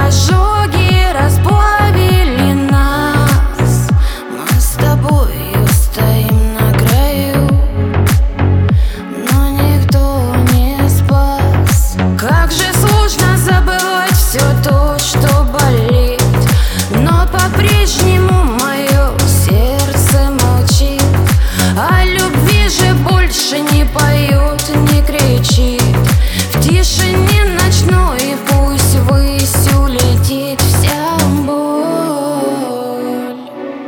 ожоги расплавили нас. Мы с тобою стоим на краю, но никто не спас. Как же сложно забывать все то, что болит, но по-прежнему мое сердце молчит. О любви же больше не поет, не кричит. В тишине ночной пусть ввысь улетит вся боль.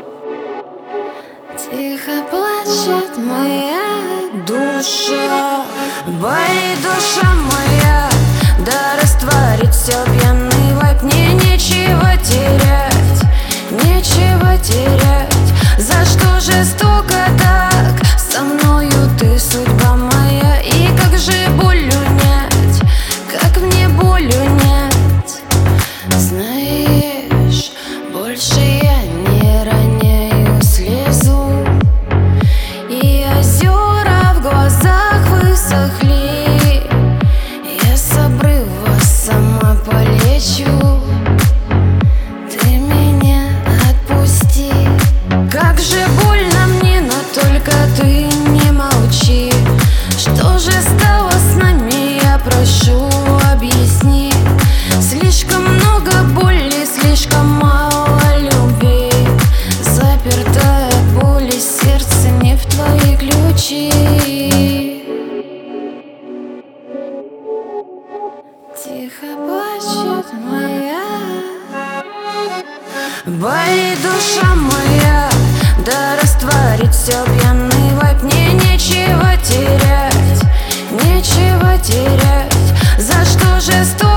Тихо плачет моя душа, болит душа моя, да растворит все пьяный вайп. Мне нечего терять, нечего терять. За что жестоко так со мною ты, судьба моя? И как же боль унять, как мне боль унять? Знаешь, больше я не роняю слезу, и озера в глазах высохли. Я с обрыва сама полечу, ты меня отпусти. Как же больно мне, но только ты не молчи. Что же стало с нами, я прошу, объясни. Слишком много боли, слишком мало любви. Запертая боль, сердце не в твои ключи. Тихо плачет моя, болит душа моя, да растворит все пьяный вайп. Мне нечего терять, нечего терять. За что жестоко